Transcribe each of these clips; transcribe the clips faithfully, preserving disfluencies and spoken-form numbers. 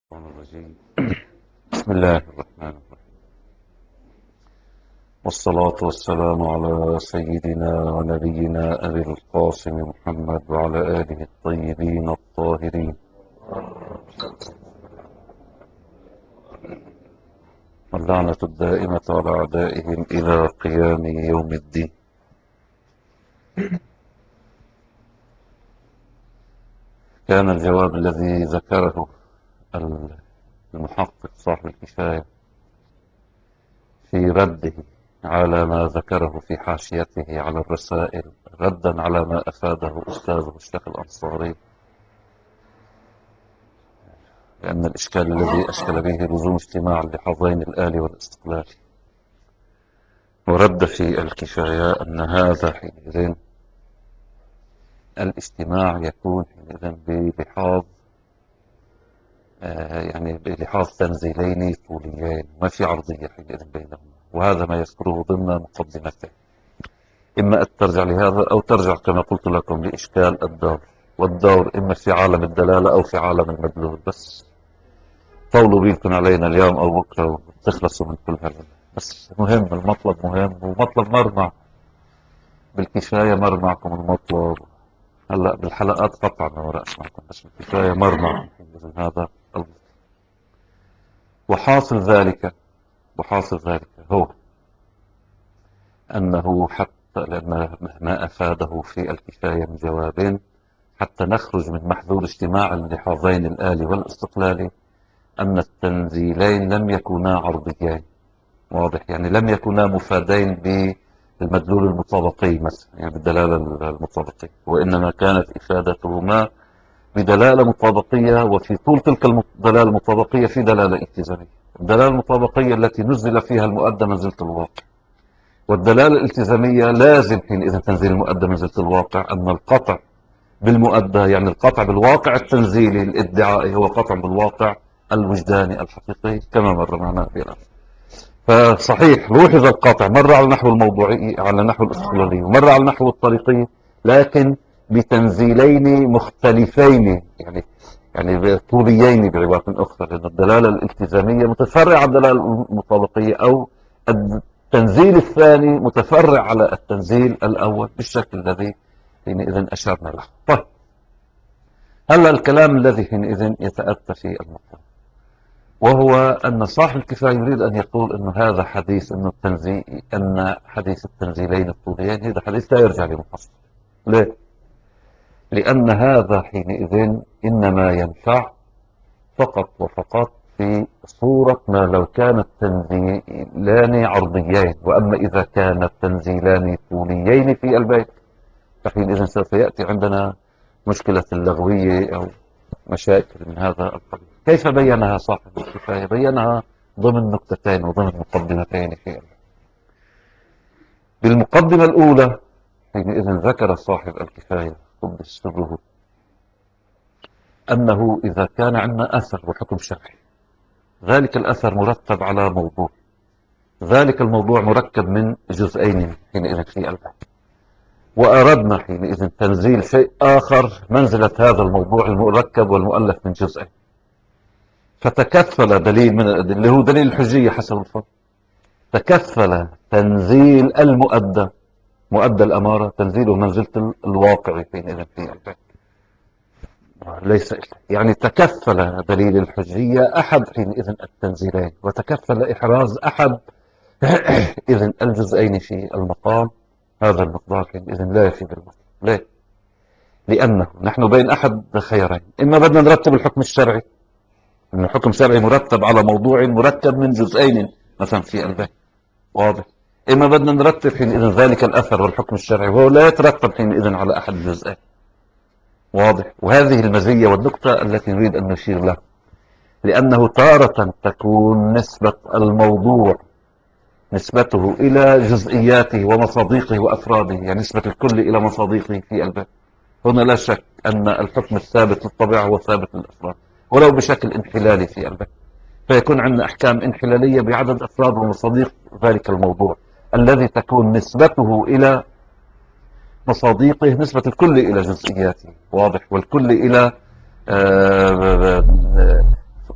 الشيطان الرجيم. بسم الله الرحمن الرحيم، والصلاة والسلام على سيدنا ونبينا أبي القاسم محمد وعلى آله الطيبين الطاهرين، واللعنة الدائمة على أعدائهم إلى قيام يوم الدين. كان الجواب الذي ذكره المحقق صاحب الكفاية في رده على ما ذكره في حاشيته على الرسائل، ردا على ما أفاده أستاذه الشيخ الأنصاري، لأن الإشكال الذي أشكل به لزوم اجتماع اللحظين الآلي والاستقلال. ورد في الكفاية أن هذا حينئذ الاجتماع يكون حينئذ بلحاظ آه يعني بلحاظ تنزيلين طوليين، ما في عرضية حينئذ بينهما، وهذا ما يذكره ضمن مقدمته. إما أن ترجع لهذا أو ترجع كما قلت لكم لإشكال الدور، والدور إما في عالم الدلالة أو في عالم المدلول. بس طولوا بيكم علينا اليوم أو بكرة وتخلصوا من كل هذا. بس مهم، المطلب مهم، ومطلب مرمى بالكفاية. مرمعكم المطلب هلا بالحلقات قطعا ما وراء اسمعكم، بس بالكفاية مرمى هذا. وحاصل ذلك وحاصل ذلك هو أنه حتى لأن ما أفاده في الكفاية من جواب حتى نخرج من محذور اجتماع اللحاظين الآلي والاستقلالي، أن التنزيلين لم يكونا عرضيين. واضح؟ يعني لم يكونا مفادين بالمدلول المطابقي مثلا، يعني بالدلالة المطابقية، وإنما كانت إفادتهما بدلالة مطابقية، وفي طول تلك الدلالة المطابقية في دلالة التزامية. الدلالة المطابقية التي نزل فيها المؤدى منزلة الواقع، والدلالة الالتزامية لازم حينئذ تنزيل المؤدى منزلة الواقع. أن القطع بالمؤدى يعني القطع بالواقع التنزيلي الادعائي هو قطع بالواقع الوجداني الحقيقي، كما مر معنا بلا. فصحيح لوحظ القاطع مرة على نحو الموضوعي على نحو الاستقلالي، ومرة على نحو الطريقي، لكن بتنزيلين مختلفين، يعني يعني طوليين بعبارة أخرى، لأن الدلالة الالتزامية متفرعة على الدلالة المطابقية، أو التنزيل الثاني متفرع على التنزيل الأول بالشكل الذي حينئذ أشرنا له. طيب، هلا الكلام الذي حينئذ يتأتى في المطلب، وهو أن صاحب الكفاية يريد أن يقول أن هذا حديث أنه التنزيل أن حديث التنزيلين الطوليين هذا حديث لا يرجع لمحصل. ليه؟ لأن هذا حينئذ إنما ينفع فقط وفقط في صورة ما لو كان التنزيلان عرضيين، وأما إذا كان التنزيلان طوليين في البيت فحينئذ سوف يأتي عندنا مشكلة اللغوية أو مشاكل من هذا القبيل. كيف بينها صاحب الكفاية؟ بينها ضمن نكتتين وضمن مقدمتين في بالمقدمة الأولى حينئذ ذكر صاحب الكفاية قدس سره أنه إذا كان عندنا أثر وحكم شرعي، ذلك الأثر مرتب على موضوع، ذلك الموضوع مركب من جزئين حينئذ في البحث، وأردنا حينئذ تنزيل شيء آخر منزلة هذا الموضوع المركب والمؤلف من جزئين، فتكفل دليل من الأدلة اللي هو دليل الحجية حسب الفضل، تكفل تنزيل المؤدى مؤدى الأمارة تنزيله منزلة الواقع حينئذ في البيت. ليس يعني تكفل دليل الحجية أحد حينئذ التنزيلين، وتكفل إحراز أحد إذن الجزئين في المقام. هذا المقدار حينئذ لا يفيد المطلب. ليه؟ لأنه نحن بين أحد خيارين، إما بدنا نرتب الحكم الشرعي، إن الحكم الشرعي مرتب على موضوع مركب من جزئين مثلا في البيت، واضح؟ إما بدنا نرتب حينئذ ذلك الأثر والحكم الشرعي وهو لا يترتب حينئذ على أحد الجزئين، واضح؟ وهذه المزية والنقطة التي نريد أن نشير لها، لأنه تارة تكون نسبة الموضوع نسبته إلى جزئياته ومصادقه وأفراده، يعني نسبة الكل إلى مصادقه في الباب. هنا لا شك أن الحكم الثابت للطبيعة هو ثابت للأفراد ولو بشكل انحلالي في الباب، فيكون عندنا أحكام انحلالية بعدد أفراد ومصادق ذلك الموضوع الذي تكون نسبته إلى مصادقه نسبة الكل إلى جزئياته، واضح؟ والكل إلى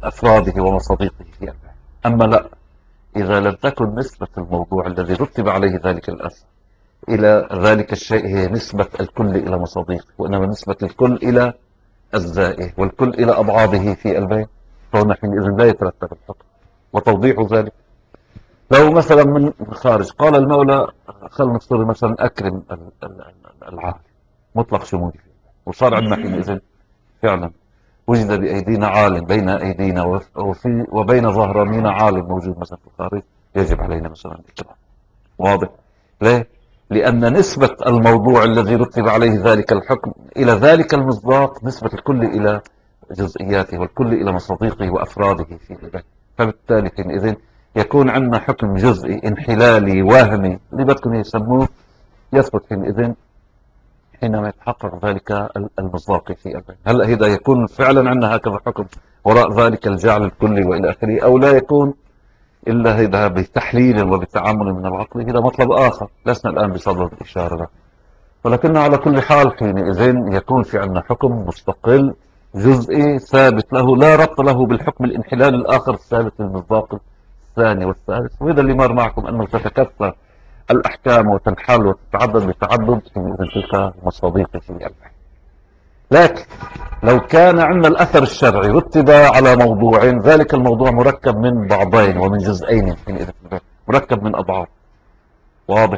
أفراده ومصادقه في البيت. أما لا، إذا لم تكن نسبة الموضوع الذي رتب عليه ذلك الأثر إلى ذلك الشيء هي نسبة الكل إلى مصادقه، وإنما نسبة الكل إلى أجزائه والكل إلى أبعاضه في البيت، فهنا حينئذ لا يترتب الحكم. وتوضيح ذلك لو مثلا من الخارج قال المولى خلنا نفترض مثلا أكرم العالم مطلق شمولي، وصار عندنا حينئذ فعلا وجد بأيدينا عالم بين أيدينا وفي وبين ظهرانينا عالم موجود مثلا في الخارج، يجب علينا مثلا الإكرام. واضح؟ ليه؟ لأن نسبة الموضوع الذي رتب عليه ذلك الحكم إلى ذلك المصداق نسبة الكل إلى جزئياته والكل إلى مصادقه وأفراده في البيت. فبالتالي حينئذ يكون عندنا حكم جزئي انحلالي وهمي اللي بدكم يسموه، يثبت حينئذ حينما يتحقق ذلك المصداقي في البيت. هل هذا يكون فعلا عندنا هكذا حكم وراء ذلك الجعل الكلي وإلى آخره، أو لا يكون إلا هذا بتحليل وبتعامل من العقل؟ هذا مطلب آخر لسنا الآن بصدد الإشارة له، ولكن على كل حال حينئذ يكون في عندنا حكم مستقل جزئي ثابت له لا ربط له بالحكم الانحلال الآخر الثابت للمصداق الثاني والثالث. وهذا اللي مر معكم أنه تتكثر الأحكام وتنحل وتتعدد بتعدد حينئذ تلك مصادق في البحث. لكن لو كان عندنا الأثر الشرعي رتب على موضوع، ذلك الموضوع مركب من بعضين ومن جزئين حينئذ مركب من أضعاف، واضح؟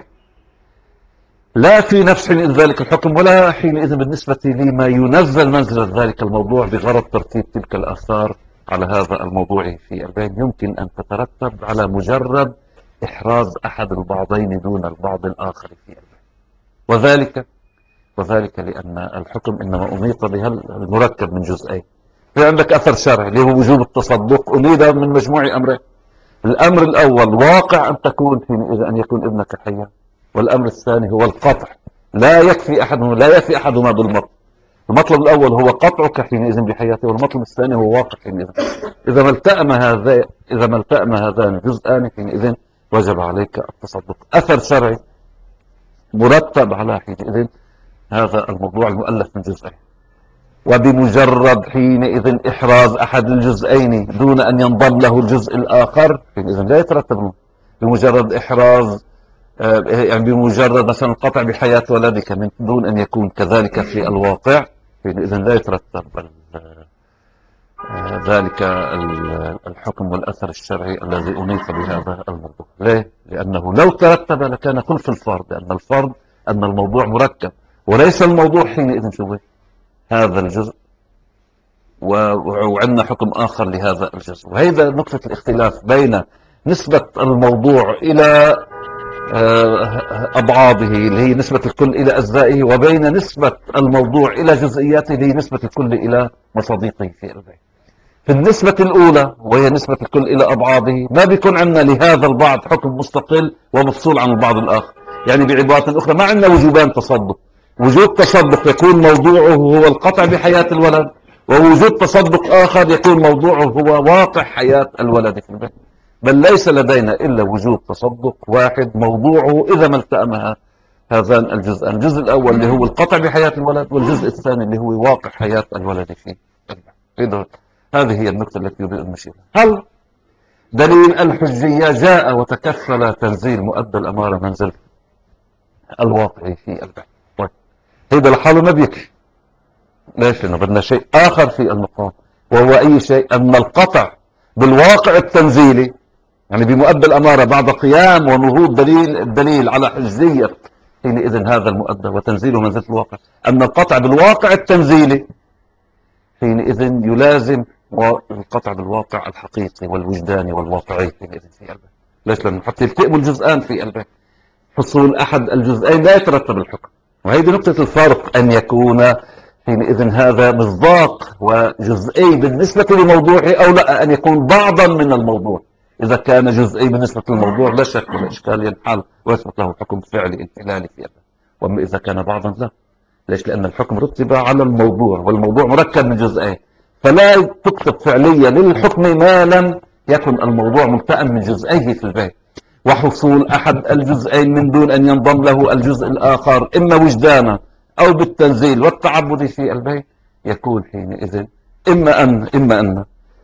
لا في نفس حينئذ ذلك الحكم ولا حينئذ بالنسبة لما ينزل منزلة ذلك الموضوع بغرض ترتيب تلك الآثار على هذا الموضوع في البين، يمكن أن تترتب على مجرد إحراز أحد البعضين دون البعض الآخر في البين. وذلك وذلك لأن الحكم إنما أنيط بها المركب من جزئين. في عندك أثر شرعي اللي هو وجوب التصدق، أريد من مجموع أمرين. الأمر الأول واقع أن تكون حينئذ أن يكون ابنك حيا، والأمر الثاني هو القطع. لا يكفي أحدهما لا يكفي أحدهما بالمطلب. المطلب الأول هو قطعك حينئذ بحياته، والمطلب الثاني هو واقع حينئذ. إذا ما التأم هذا إذا ما التأم هذان جزءان حينئذ وجب عليك التصدق. أثر شرعي مرتب على حينئذ هذا الموضوع المؤلف من جزئين، وبمجرد حينئذ إحراز أحد الجزئين دون أن ينضم له الجزء الآخر حينئذ لا يترتب له. بمجرد إحراز يعني بمجرد مثلا القطع بحياة ولدك من دون أن يكون كذلك في الواقع حينئذ لا يترتب ذلك الحكم والأثر الشرعي الذي أنيط بهذا الموضوع. ليه؟ لأنه لو ترتب لكان خلف الفرض، لأن الفرض أن الموضوع مركب وليس الموضوع حينئذ شو هذا الجزء وعندنا حكم آخر لهذا الجزء. وهذا نقطة الاختلاف بين نسبة الموضوع إلى أبعاضه اللي هي نسبة الكل إلى أجزائه، وبين نسبة الموضوع إلى جزئياته اللي هي نسبة الكل إلى مصادقه في البيت. في النسبة الأولى وهي نسبة الكل إلى أبعاضه ما بيكون عندنا لهذا البعض حكم مستقل ومفصول عن البعض الآخر. يعني بعبارة أخرى ما عندنا وجوبان تصدق. وجود تصدق يكون موضوعه هو القطع بحياة الولد، ووجود تصدق آخر يكون موضوعه هو واقع حياة الولد في البيت. بل ليس لدينا إلا وجود تصدق واحد موضوعه إذا ما التأمها هذان الجزءان، الجزء الأول اللي هو القطع بحياة الولد، والجزء الثاني اللي هو واقع حياة الولد في البيت. هذه هي النقطة التي يريد المشير. هل دليل الحجية جاء وتكفل تنزيل مؤدى الأمارة منزل الواقعي في البيت؟ طيب هذا لحاله ما بيكفي. ليش؟ لأنه بدنا شيء آخر في المقام، وهو أي شيء أن القطع بالواقع التنزيلي، يعني بمؤدى الأمارة بعد قيام ونهوض دليل الدليل على حجية حينئذ هذا المؤدى وتنزيله منزلة الواقع، أن القطع بالواقع التنزيلي حينئذ يلازم والقطع بالواقع الحقيقي والوجداني والواقعي حينئذ في البيت. ليش؟ لأنه حتى يلتئموا الجزءان في البيت، حصول أحد الجزئين لا يترتب الحكم. وهذه نقطة الفرق، أن يكون حينئذ هذا مصداق وجزئي بالنسبة لموضوعه، أو لا أن يكون بعضا من الموضوع. إذا كان جزئي بالنسبة للموضوع لا شك ولا إشكال ينحل ويثبت له حكم فعلي انحلالي في البيت. وأما إذا كان بعضا لا. ليش؟ لأن الحكم رتب على الموضوع، والموضوع مركب من جزئين، فلا تكتب فعليا للحكم ما لم يكن الموضوع ملتئم من جزئيه في البيت. وحصول أحد الجزئين من دون أن ينضم له الجزء الآخر إما وجدانا أو بالتنزيل والتعبد في البيت يكون حينئذ إما أن إما أن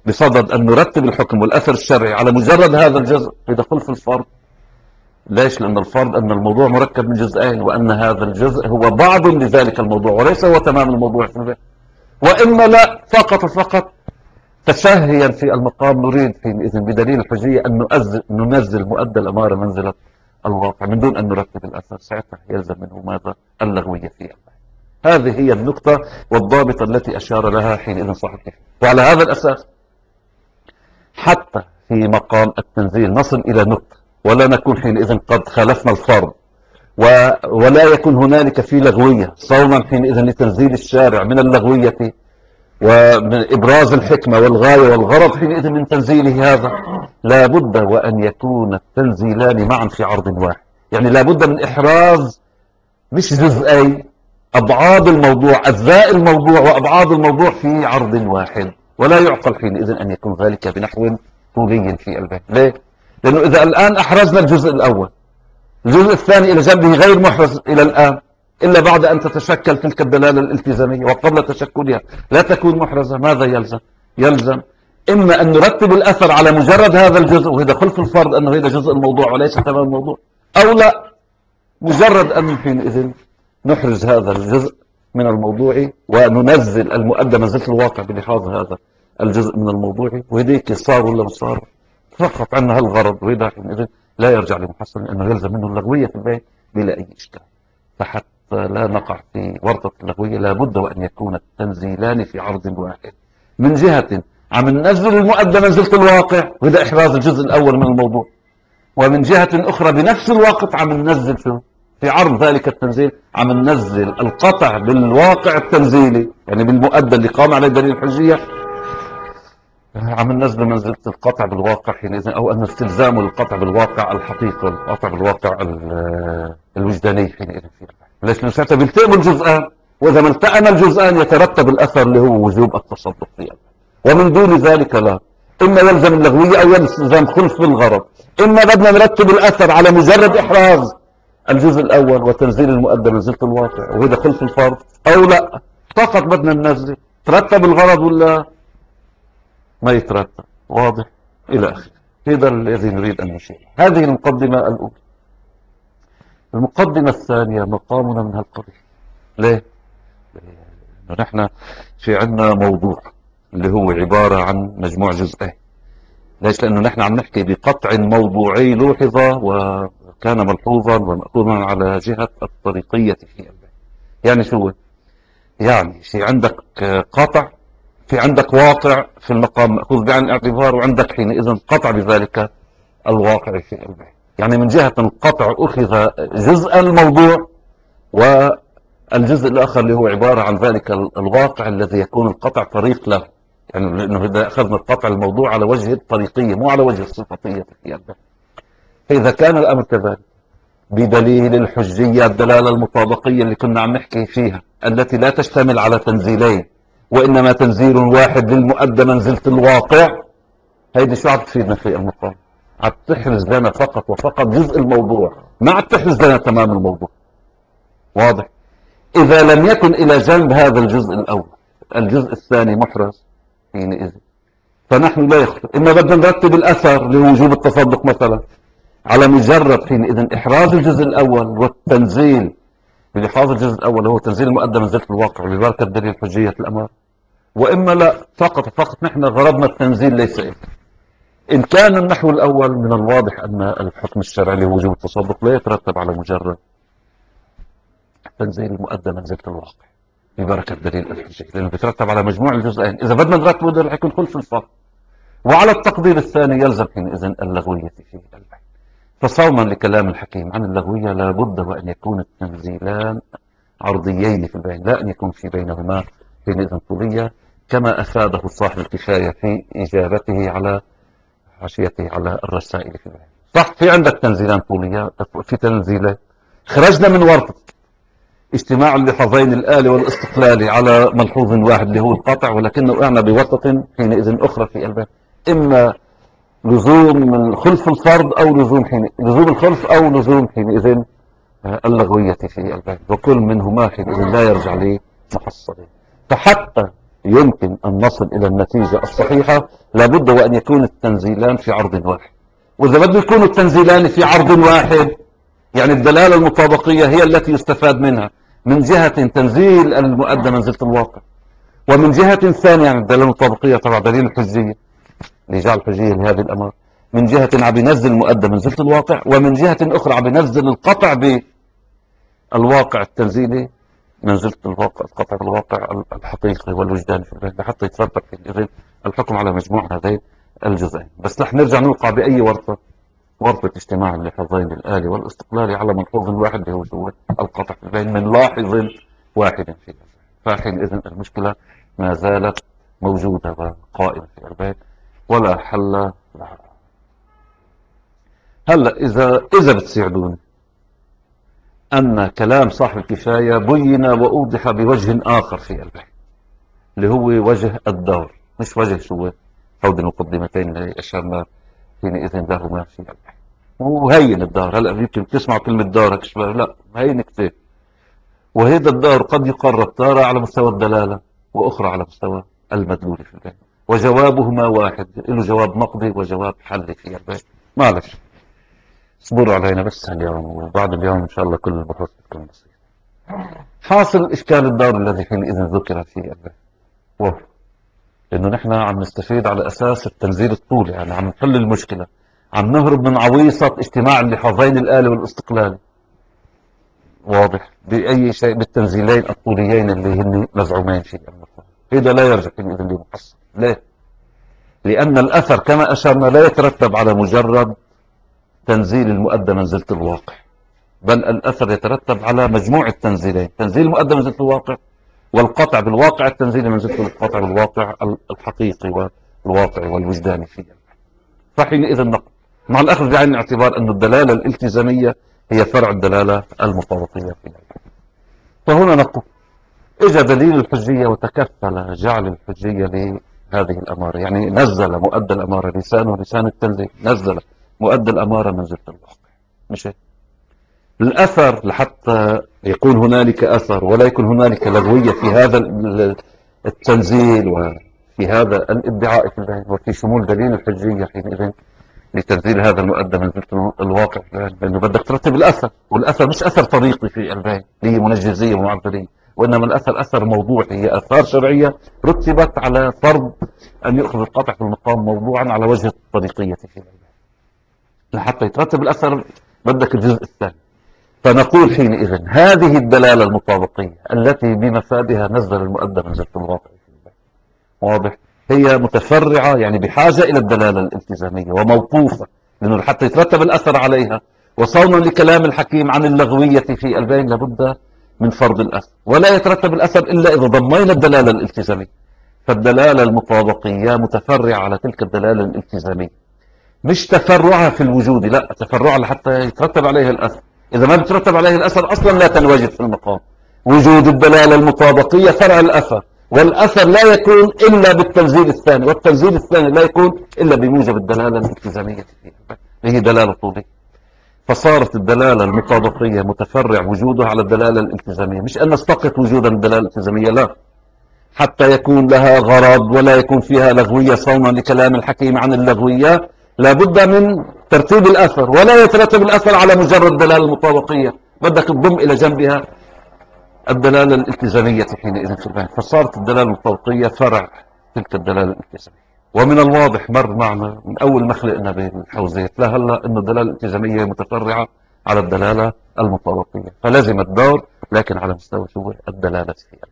بصدد أن نرتب الحكم والأثر الشرعي على مجرد هذا الجزء يدخل في الفرض. ليش؟ لأن الفرض أن الموضوع مركب من جزئين، وأن هذا الجزء هو بعض لذلك الموضوع وليس هو تمام الموضوع في البيت. وإما لا، فقط فقط تشهيا في المقام نريد حينئذ بدليل الحجية أن ننزل, ننزل مؤدى الأمارة منزلة الواقع من دون أن نرتب الأثر، ساعتها يلزم منه ماذا؟ اللغوية فيه. هذه هي النقطة والضابطة التي أشار لها حينئذ صاحب الكتاب. وعلى هذا الأساس حتى في مقام التنزيل نصل إلى نقطة ولا نكون حينئذ قد خالفنا الفرض، و... ولا يكون هنالك في لغوية صوما حينئذ لتنزيل الشارع من اللغوية ومن إبراز الحكمة والغاية والغرض حينئذ من تنزيله. هذا لا بد وأن يكون التنزيلان معا في عرض واحد، يعني لا بد من إحراز مش جزئي، أبعاد الموضوع، أجزاء الموضوع وأبعاد الموضوع في عرض واحد. ولا يعقل حينئذ أن يكون ذلك بنحو طولي في البيت. ليه؟ لأنه إذا الآن أحرزنا الجزء الأول، الجزء الثاني إلى جنبه غير محرز إلى الآن إلا بعد أن تتشكل تلك الدلالة الالتزامية، وقبل تشكلها لا تكون محرزة. ماذا يلزم؟ يلزم إما أن نرتب الأثر على مجرد هذا الجزء وإذا خلف الفرض أنه هذا جزء الموضوع وليس تمام الموضوع، أو لا، مجرد أن حينئذ نحرز هذا الجزء من الموضوع وننزل المؤدى منزلة الواقع بلحاظ هذا الجزء من الموضوع، وهذيك صار ولا صار فقط عنا هالغرض، وإذا حينئذ لا يرجع لمحصل لأنه يلزم منه اللغوية في البيت بلا أي إشكال. فحتى لا نقع في ورطة اللغوية لابد وأن يكون التنزيلان في عرض واحد. من جهة عم ننزل المؤدى منزلة الواقع وإذا إحراز الجزء الأول من الموضوع، ومن جهة أخرى بنفس الوقت عم ننزل في في عرض ذلك التنزيل عم ننزل القطع بالواقع التنزيلي، يعني بالمؤدى اللي قام عليه دليل الحجية عم ننزل منزلة القطع بالواقع حينئذ، أو أن استلزام القطع بالواقع الحقيقي والقطع بالواقع الوجداني حينئذ. ليش؟ لأنه ساعتها بيلتئم الجزءان، وإذا ما التأم الجزءان يترتب الأثر اللي هو وجوب التصدق فيه، ومن دون ذلك لا. إما يلزم اللغوية أو يلزم خلف الغرض. إما بدنا نرتب الأثر على مجرد إحراز الجزء الأول وتنزيل المؤدى منزلة الواقع وهذا خلف الفرض، أو لا، فقط بدنا ننزل ترتب الغرض ولا ما يترتب. واضح؟ إلى آخره. هذا الذي نريد أن نشير. هذه المقدمة الأولى. المقدمة الثانية مقامنا من هالقبيل. ليه؟ لأنه نحن في عندنا موضوع اللي هو عبارة عن مجموع جزئين. ليش؟ لأنه نحن عم نحكي بقطع موضوعي لوحظ وكان ملحوظا ومأخوذا على جهة الطريقية في البيت. يعني شو؟ يعني في عندك قطع، في عندك واقع في المقام مأخوذ بعين الاعتبار، وعندك حينئذ قطع بذلك الواقع في البيت. يعني من جهة القطع أخذ جزء الموضوع، والجزء الآخر اللي هو عبارة عن ذلك الواقع الذي يكون القطع طريق له. يعني لأنه إذا أخذنا القطع الموضوع على وجه الطريقية مو على وجه الصفتية في البيت. فإذا كان الأمر كذلك بدليل الحجية الدلالة المطابقية اللي كنا عم نحكي فيها التي لا تشتمل على تنزيلين وإنما تنزيل واحد للمؤدى منزلة الواقع، هيدي شو عم تفيدنا في المقام؟ عم تحرز لنا فقط وفقط جزء الموضوع، ما عم تحرز لنا تمام الموضوع. واضح؟ إذا لم يكن إلى جنب هذا الجزء الأول الجزء الثاني محرز حينئذ فنحن لا يخطئ. إما بدنا نرتب الأثر لوجوب التصدق مثلا على مجرد حينئذ إحراز الجزء الأول والتنزيل بلحاظ الجزء الأول هو تنزيل المؤدى منزلة الواقع ببركة دليل حجية الأمر، وإما لا، فقط فقط نحن غرضنا التنزيل ليس إيه. إن كان النحو الأول من الواضح أن الحكم الشرعي لوجوب التصدق لا يترتب على مجرد تنزيل المؤدى منزلة الواقع ببركة دليل الحجية، لأنه بيترتب على مجموع الجزئين. إذا بدنا نرتبه ده يكون خلف الفرق. وعلى التقدير الثاني يلزم حينئذ اللغوية فيه البيت. فصوما لكلام الحكيم عن اللغوية لابد وأن يكون التنزيلان عرضيين في البين، لا أن يكون في بينهما حينئذ طولية، كما أفاده صاحب الكفاية في إجابته على حاشيته على الرسائل في البين. صح، في عندك تنزيلان طولية، في تنزيلات خرجنا من ورطة اجتماع اللحظين الآلي والاستقلالي على ملحوظ واحد اللي هو القطع، ولكنه وقعنا بورطة حينئذ أخرى في البين، إما لزوم خلف الفرض أو لزوم حين لزوم الخلف أو لزوم حينئذ اللغوية في البين، وكل منهما حينئذ لا يرجع لمحصله. فحتى يمكن أن نصل إلى النتيجة الصحيحة لابد وأن يكون التنزيلان في عرض واحد. وإذا بده يكون التنزيلان في عرض واحد يعني الدلالة المطابقية هي التي يستفاد منها من جهة تنزيل المؤدى منزلة الواقع، ومن جهة ثانية يعني الدلالة المطابقية طبعا دليل الحجية لجعل الحجية لهذه الأمر، من جهة عم بينزل المؤدى منزلة الواقع، ومن جهة أخرى عم بينزل القطع بالواقع التنزيلي منزلة الواقع القطع بالواقع الحقيقي والوجداني في البيت حتى يترتب في الحكم على مجموع هذين الجزئين. بس رح نرجع نوقع بأي ورطة، ورطة اجتماع اللحظين الآلي والاستقلالي على ملحوظ واحد اللي هو شو القطع في البين من لاحظ واحد فيه. فحينئذ المشكلة ما زالت موجودة وقائمة في البيت ولا حل لها. هلا إذا إذا بتساعدوني أن كلام صاحب الكفاية بين وأوضح بوجه آخر في البيت اللي هو وجه الدور، مش وجه شو هود المقدمتين اللي أشرنا حينئذ لهما في البيت. وهين الدار. هلا يمكن تسمع كلمة دار هيك شباب، لا هين كثير. وهذا الدار قد يقرب تارة على مستوى الدلالة وأخرى على مستوى المدلول في البيت، وجوابهما واحد، له جواب نقضي وجواب حل في البيت. معلش اصبروا علينا بس اليوم، وبعد اليوم إن شاء الله كل البحوث تكون بسيطة. حاصل إشكال الدار الذي حينئذ ذكر في البيت وهو إنه نحن عم نستفيد على أساس التنزيل الطولي، يعني عم نحل المشكلة، عم نهرب من عويصة اجتماع اللحظين الآلي والاستقلالي. واضح بأي شيء بالتنزيلين الطوليين اللي هن مزعومين في المفهوم. هذا لا يرجع إذن لمحصل. ليه؟ لأن الأثر كما أشرنا لا يترتب على مجرد تنزيل المؤدى منزلة الواقع، بل الأثر يترتب على مجموع التنزيلين، تنزيل المؤدى منزلة الواقع والقطع بالواقع التنزيل منزلة القطع بالواقع الحقيقي والواقعي والوجداني فيه. فحينئذ نقل مع الأخذ بعين الاعتبار أن الدلالة الالتزامية هي فرع الدلالة المطابقية فيها. فهنا نقول إجا دليل الحجية وتكفل جعل الحجية لهذه الأمارة، يعني نزل مؤدى الأمارة لسانه لسان التنزيل، نزل مؤدى الأمارة منزلة الواقع. مش هيك؟ الأثر لحتى يكون هنالك أثر ولا يكون هنالك لغوية في هذا التنزيل وفي هذا الادعاء في البين وفي شمول دليل الحجية حينئذ لتنزيل هذا المؤدى منزلة الواقع، لأنه بدك ترتب الأثر، والأثر مش أثر طريقي في البين هي منجزية ومعبرية، وإنما الأثر أثر موضوعي، هي آثار شرعية رتبت على فرض أن يأخذ القطع في المقام موضوعا على وجه الطريقية في البين. لحتى يترتب الأثر بدك الجزء الثاني. فنقول حينئذ هذه الدلالة المطابقية التي بمفادها نزل المؤدى منزلة الواقع في البين، واضح، هي متفرعة يعني بحاجة إلى الدلالة الالتزامية وموقوفة، لأنه حتى يترتب الأثر عليها وصونا لكلام الحكيم عن اللغوية في البين لابد من فرض الأثر، ولا يترتب الأثر إلا إذا ضمينا الدلالة الالتزامية. فالدلالة المطابقية متفرعة على تلك الدلالة الالتزامية، مش تفرعها في الوجود، لا تفرعها لحتى يترتب عليها الأثر. إذا ما بترتب عليه الأثر أصلا لا تنوجد في المقام. وجود الدلالة المطابقية فرع الأثر، والأثر لا يكون إلا بالتنزيل الثاني، والتنزيل الثاني لا يكون إلا بموجب الدلالة الالتزامية اللي هي دلالة طولية. فصارت الدلالة المطابقية متفرع وجودها على الدلالة الالتزامية، مش أن نستقط وجودا الدلالة الالتزامية، لا، حتى يكون لها غرض ولا يكون فيها لغوية صونا لكلام الحكيم عن اللغوية لابد من ترتيب الأثر، ولا يترتب الأثر على مجرد دلالة المطابقية، بدك تضم إلى جنبها الدلالة الالتزامية حينئذ في البين. فصارت الدلالة المطابقية فرع تلك الدلالة الالتزامية. ومن الواضح مر معنا من أول ما خلقنا بالحوزات لهلا أن الدلالة الالتزامية متفرعة على الدلالة المطابقية، فلازم الدور لكن على مستوى شو الدلالة فيها.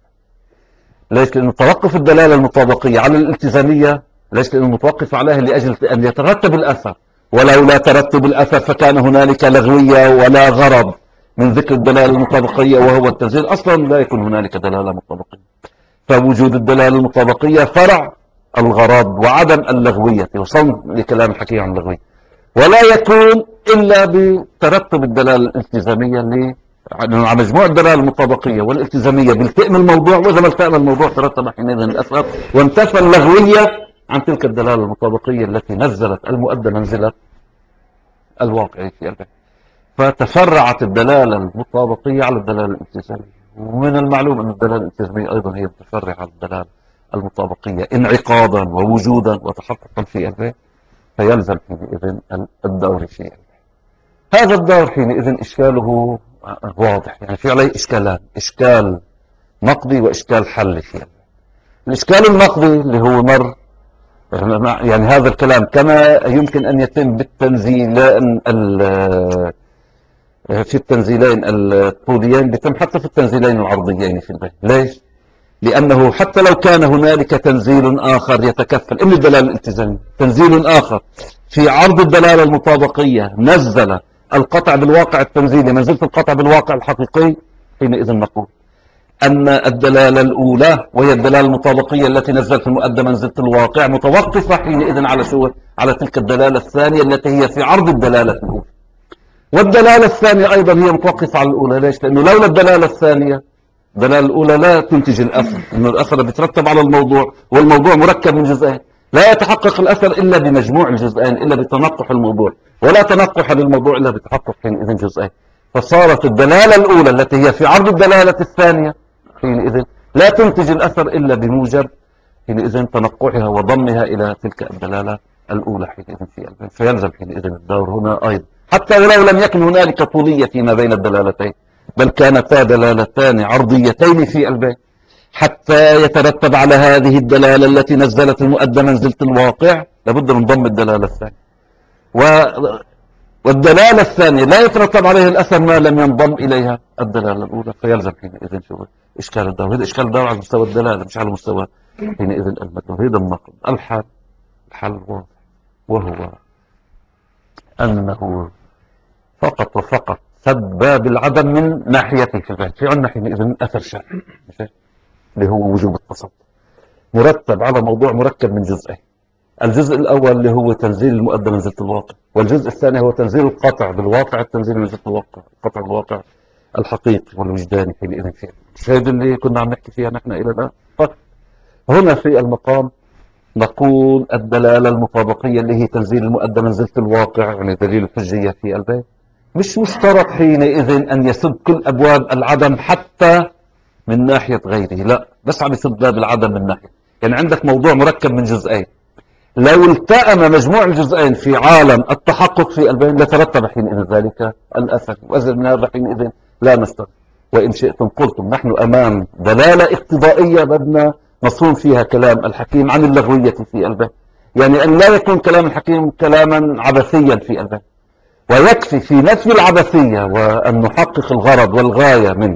ليش؟ لأنه توقف الدلالة المطابقية على الالتزامية، ليش؟ لأنه متوقف عليها لأجل أن يترتب الأثر، ولولا ترتب الأثر فكان هنالك لغوية ولا غرض من ذكر الدلالة المطابقية وهو التنزيل، أصلا لا يكون هنالك دلالة مطابقية. فوجود الدلالة المطابقية فرع الغرض وعدم اللغوية، وصل لكلام الحكي عن اللغوية، ولا يكون إلا بترتب الدلالة الالتزامية اللي على مجموع الدلالة المطابقية والالتزامية بالتئم الموضوع، وإذا ما التئم الموضوع ترتب حينئذ الأثر وانتفى اللغوية عن تلك الدلالة المطابقية التي نزلت المؤدى منزلة الواقع في البين. فتفرعت الدلالة المطابقية على الدلالة الالتزامية، ومن المعلوم أن الدلالة الالتزامية أيضا هي متفرعة على الدلالة المطابقية انعقادا ووجودا وتحققا في البيت، فيلزم حينئذ الدور في البيت. هذا الدور حينئذ إشكاله واضح، يعني في عليه إشكالان: إشكال نقدي وإشكال حل في البيت. الإشكال النقدي اللي هو مر، يعني هذا الكلام كما يمكن أن يتم بالتنزيلين في التنزيلين الطوليين بيتم حتى في التنزيلين العرضيين في البيت. ليش؟ لأنه حتى لو كان هنالك تنزيل آخر يتكفل إن الدلالة الالتزامية، تنزيل آخر في عرض الدلالة المطابقية نزل القطع بالواقع التنزيلي منزلة القطع بالواقع الحقيقي، حينئذ نقول أن الدلالة الأولى وهي الدلالة المطابقية التي نزلت المؤدى منزلة الواقع متوقفة حينئذ على شو؟ على تلك الدلالة الثانية التي هي في عرض الدلالة الأولى. والدلالة الثانية أيضا هي متوقفة على الأولى. ليش؟ لأنه لولا الدلالة الثانية، الدلالة الأولى لا تنتج الأثر، إنه الأثر بيترتب على الموضوع، والموضوع مركب من جزئين، لا يتحقق الأثر إلا بمجموع الجزئين، إلا بتنقح الموضوع، ولا تنقح للموضوع إلا بتحقق حينئذ جزئين. فصارت الدلالة الأولى التي هي في عرض الدلالة الثانية حينئذ لا تنتج الأثر إلا بموجب حينئذ تنقحها وضمها إلى تلك الدلالة الأولى حينئذ في البيت. فيلزم حينئذ الدور هنا أيضا، حتى ولو لم يكن هنالك طولية فيما بين الدلالتين، بل كانتا دلالتان عرضيتين في البيت، حتى يترتب على هذه الدلالة التي نزلت المؤدى منزلة الواقع لابد من ضم الدلالة الثانية، و... والدلالة الثانية لا يترتب عليها الأثر ما لم ينضم إليها الدلالة الأولى. فيلزم حينئذ شو إشكال الدور. هذا إشكال الدور على مستوى الدلالة مش على مستوى حينئذ المدلول. هذا النقد. الحل الحل واضح، وهو أنه فقط وفقط سد باب العدم من ناحيته في البيت. في عندنا حينئذ أثر شرعي اللي هو وجوب التصدق، مرتب على موضوع مركب من جزئين: الجزء الأول اللي هو تنزيل المؤدى منزلة الواقع، والجزء الثاني هو تنزيل القطع بالواقع التنزيل منزلة الواقع، القطع بالواقع الحقيقي والوجداني حينئذ فيه. مش هذا اللي كنا عم نحكي فيها نحن إلى الآن؟ طيب هنا في المقام نقول الدلالة المطابقية اللي هي تنزيل المؤدى منزلة الواقع، يعني دليل الحجية في البيت، مش مشترط حينئذ أن يسد كل أبواب العدم حتى من ناحية غيره، لا، بس عم يسد باب العدم من ناحية. يعني عندك موضوع مركب من جزئين، لو التأم مجموع الجزئين في عالم التحقق في البين لترتب حينئذ ذلك الأثر، وأزل من هذا حينئذ لا نستطيع. وإن شئتم قلتم نحن أمام دلالة اقتضائية بدنا نصون فيها كلام الحكيم عن اللغوية في البين، يعني أن لا يكون كلام الحكيم كلاما عبثيا في البين، ويكفي في نفي العبثية وأن نحقق الغرض والغاية من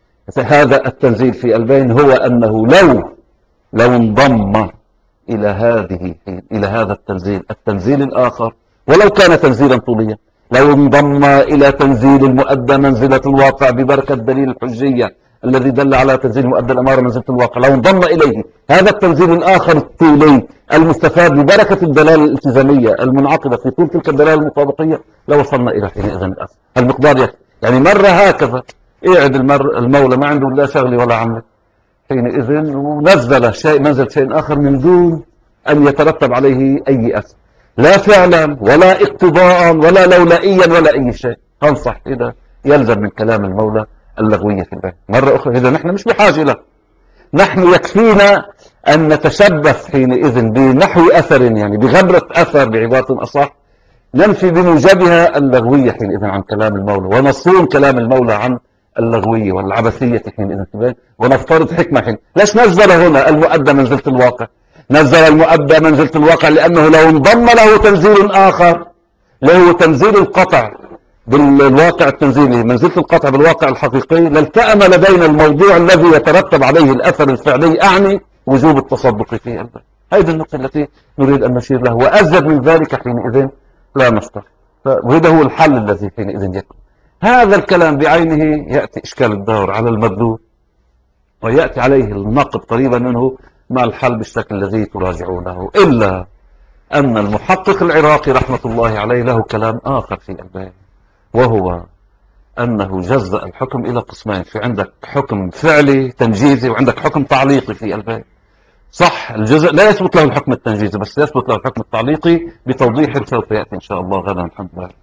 هذا التنزيل في البين هو أنه لو لو انضم إلى هذه إلى هذا التنزيل التنزيل الآخر، ولو كان تنزيلا طوليا، لو انضم إلى تنزيل المؤدى منزلة الواقع ببركة دليل الحجية الذي دل على تنزيل المؤدى الأمارة منزلة الواقع، لو انضم إليه هذا التنزيل الآخر الطولي المستفاد ببركة الدلالة الالتزامية المنعقدة في طول تلك الدلالة المطابقية، لوصلنا إلى حينئذ الأصل. المقدار يكفي. يعني مرة هكذا قاعد المر المولى ما عنده لا شغل ولا عمل حينئذ ونزل شيء منزل شيء آخر من دون أن يترتب عليه أي أثر، لا فعلا ولا اقتضاء ولا لولائيا ولا أي شيء. أنصح إذا يلزم من كلام المولى اللغوية في البيت مرة أخرى. إذا نحن مش بحاجة له، نحن يكفينا أن نتشبث حينئذ بنحو أثر، يعني بغبرة أثر بعبارة أصح، ننفي بموجبها اللغوية حينئذ عن كلام المولى، ونصون كلام المولى عن اللغوية والعبثية حينئذ، ونفترض حكمة حين. ليش نزل هنا المؤدى منزلة الواقع؟ نزل المؤدى منزلة الواقع لأنه لو انضم له تنزيل آخر له تنزيل القطع بالواقع التنزيلي منزلة القطع بالواقع الحقيقي لالتأم لدينا الموضوع الذي يترتب عليه الأثر الفعلي، أعني وجوب التصدق فيه. هذه النقطة التي نريد أن نشير له، وأزيد من ذلك حينئذ لا نستطيع. وهذا هو الحل الذي حينئذ يكون. هذا الكلام بعينه يأتي إشكال الدور على المدلول، ويأتي عليه النقد قريبا منه مع الحل بالشكل الذي تراجعونه، إلا أن المحقق العراقي رحمة الله عليه له كلام آخر في البيان، وهو أنه جزأ الحكم إلى قسمين: في عندك حكم فعلي تنجيزي وعندك حكم تعليقي في البيان. صح، الجزء لا يثبت له الحكم التنجيزي، بس يثبت له الحكم التعليقي بتوضيح سوف يأتي إن شاء الله غدا. الحمد لله.